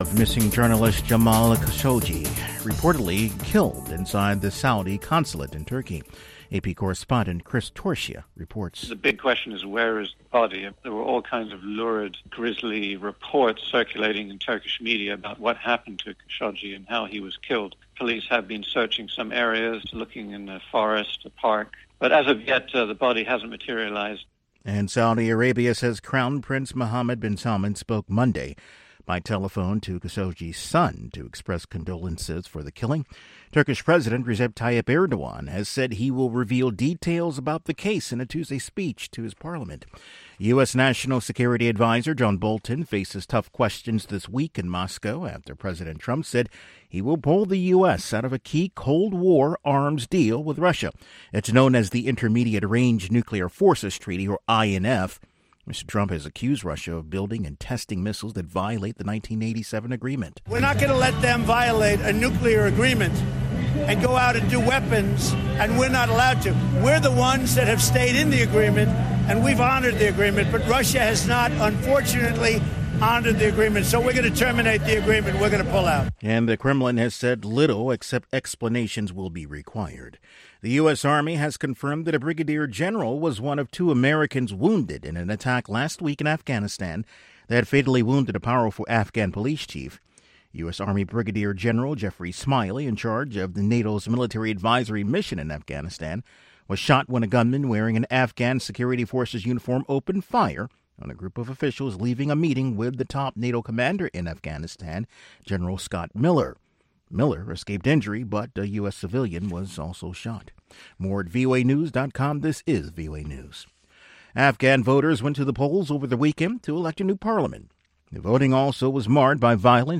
Of missing journalist Jamal Khashoggi, reportedly killed inside the Saudi consulate in Turkey. AP correspondent Chris Torchia reports. The big question is, where is the body? There were all kinds of lurid, grisly reports circulating in Turkish media about what happened to Khashoggi and how he was killed. Police have been searching some areas, looking in the forest, a park, but as of yet, the body hasn't materialized. And Saudi Arabia says Crown Prince Mohammed bin Salman spoke Monday by telephone to Khashoggi's son to express condolences for the killing. Turkish President Recep Tayyip Erdogan has said he will reveal details about the case in a Tuesday speech to his parliament. U.S. National Security Advisor John Bolton faces tough questions this week in Moscow after President Trump said he will pull the U.S. out of a key Cold War arms deal with Russia. It's known as the Intermediate Range Nuclear Forces Treaty, or INF. Mr. Trump has accused Russia of building and testing missiles that violate the 1987 agreement. We're not going to let them violate a nuclear agreement and go out and do weapons, and we're not allowed to. We're the ones that have stayed in the agreement, and we've honored the agreement, but Russia has not, unfortunately, honored the agreement. So we're going to terminate the agreement. We're going to pull out. And the Kremlin has said little except explanations will be required. The U.S. Army has confirmed that a brigadier general was one of two Americans wounded in an attack last week in Afghanistan that fatally wounded a powerful Afghan police chief. U.S. Army Brigadier General Jeffrey Smiley, in charge of the NATO's military advisory mission in Afghanistan, was shot when a gunman wearing an Afghan security forces uniform opened fire on a group of officials leaving a meeting with the top NATO commander in Afghanistan, General Scott Miller. Miller escaped injury, but a U.S. civilian was also shot. More at voanews.com. This is VOA News. Afghan voters went to the polls over the weekend to elect a new parliament. The voting also was marred by violence